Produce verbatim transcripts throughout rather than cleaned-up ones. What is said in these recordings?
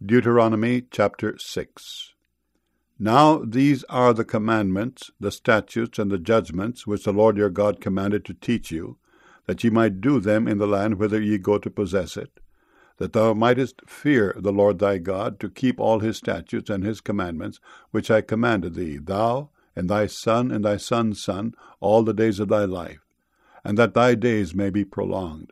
Deuteronomy chapter six. Now these are the commandments, the statutes, and the judgments, which the Lord your God commanded to teach you, that ye might do them in the land whither ye go to possess it, that thou mightest fear the Lord thy God, to keep all his statutes and his commandments, which I commanded thee, thou, and thy son, and thy son's son, all the days of thy life, and that thy days may be prolonged.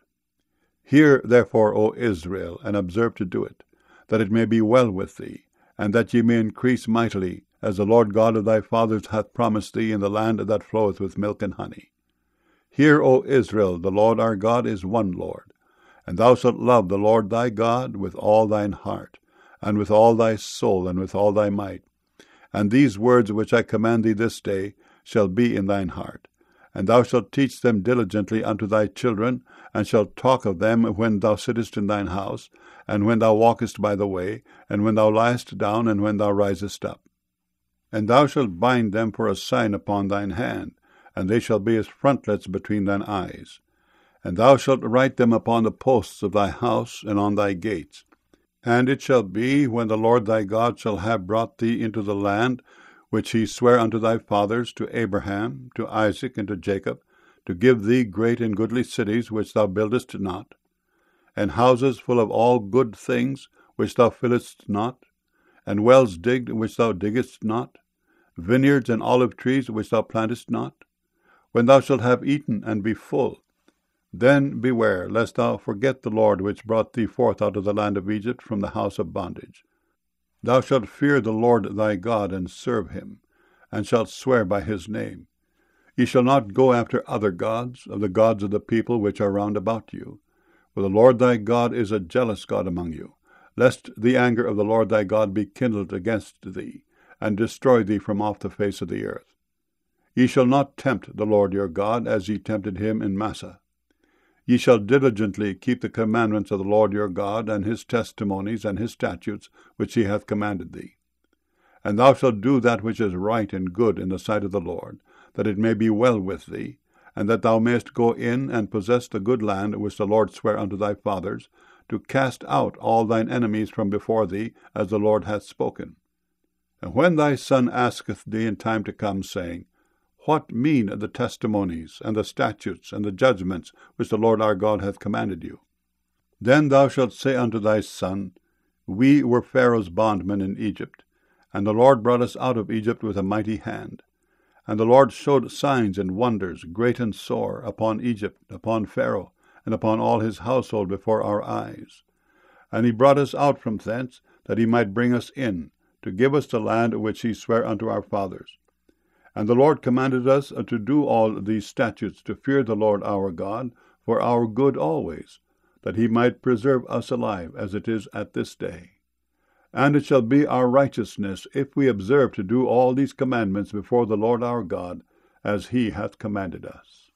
Hear therefore, O Israel, and observe to do it, that it may be well with thee, and that ye may increase mightily, as the Lord God of thy fathers hath promised thee, in the land that floweth with milk and honey. Hear, O Israel, the Lord our God is one Lord, and thou shalt love the Lord thy God with all thine heart, and with all thy soul, and with all thy might. And these words which I command thee this day shall be in thine heart, and thou shalt teach them diligently unto thy children, and shalt talk of them when thou sittest in thine house, and when thou walkest by the way, and when thou liest down, and when thou risest up. And thou shalt bind them for a sign upon thine hand, and they shall be as frontlets between thine eyes. And thou shalt write them upon the posts of thy house, and on thy gates. And it shall be, when the Lord thy God shall have brought thee into the land, which he sware unto thy fathers, to Abraham, to Isaac, and to Jacob, to give thee great and goodly cities, which thou buildest not, and houses full of all good things, which thou fillest not, and wells digged, which thou diggest not, vineyards and olive trees, which thou plantest not, when thou shalt have eaten and be full, then beware, lest thou forget the Lord which brought thee forth out of the land of Egypt from the house of bondage. Thou shalt fear the Lord thy God, and serve him, and shalt swear by his name. Ye shall not go after other gods, of the gods of the people which are round about you. For the Lord thy God is a jealous God among you, lest the anger of the Lord thy God be kindled against thee, and destroy thee from off the face of the earth. Ye shall not tempt the Lord your God, as ye tempted him in Massah. Ye shall diligently keep the commandments of the Lord your God, and his testimonies, and his statutes, which he hath commanded thee. And thou shalt do that which is right and good in the sight of the Lord, that it may be well with thee, and that thou mayest go in and possess the good land which the Lord sware unto thy fathers, to cast out all thine enemies from before thee, as the Lord hath spoken. And when thy son asketh thee in time to come, saying, What mean the testimonies, and the statutes, and the judgments, which the Lord our God hath commanded you? Then thou shalt say unto thy son, We were Pharaoh's bondmen in Egypt, and the Lord brought us out of Egypt with a mighty hand. And the Lord showed signs and wonders, great and sore, upon Egypt, upon Pharaoh, and upon all his household before our eyes. And he brought us out from thence, that he might bring us in, to give us the land which he sware unto our fathers. And the Lord commanded us to do all these statutes, to fear the Lord our God, for our good always, that he might preserve us alive, as it is at this day. And it shall be our righteousness, if we observe to do all these commandments before the Lord our God, as he hath commanded us.